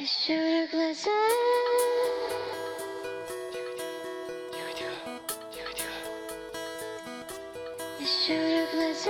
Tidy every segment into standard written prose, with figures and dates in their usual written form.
Щуря глаза. Щуря глаза.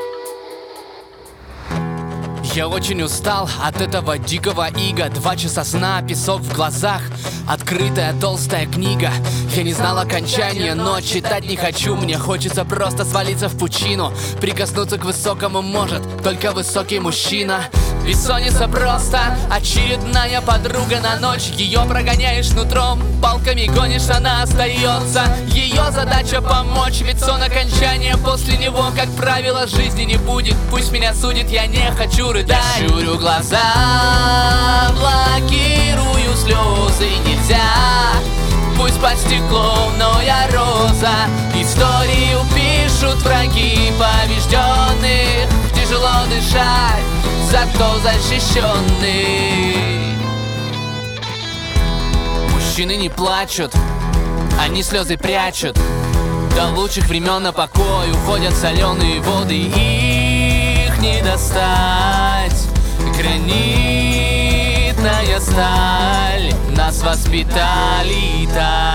Я очень устал от этого дикого ига. 2 часа сна, песок в глазах, открытая толстая книга. Я не знал окончания, но читать не хочу. Мне хочется просто свалиться в пучину. Прикоснуться к высокому может только высокий мужчина. Бессонница просто очередная подруга на ночь. Ее прогоняешь нутром, палками гонишь, она остается. Ее задача помочь, ведь сон окончания после него, как правило, жизни не будет. Пусть меня судит, я не хочу рыдать. Щурю глаза, блокирую слезы, нельзя. Пусть под стеклом, но я роза. Историю пишут враги побежденных. Тяжело дышать, зато защищенный. Мужчины не плачут, они слезы прячут. До лучших времен на покой уходят соленые воды. Их не достать. Гранитная сталь, нас воспитали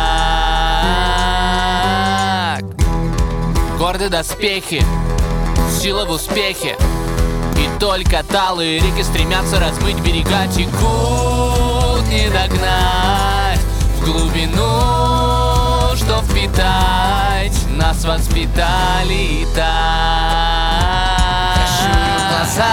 так. Гордые доспехи, сила в успехе. И только талые реки стремятся размыть берега. Текут, не догнать. В глубину, что впитать, нас воспитали так. Щурю глаза,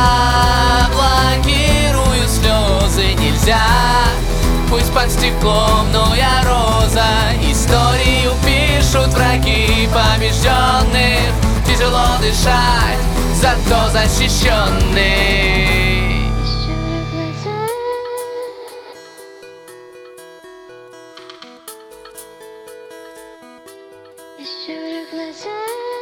блокирую слезы, нельзя. Пусть под стеклом, но я роза. Историю пишут враги побежденных. Тяжело дышать, зато защищенный. Щуря глаза. Щуря глаза.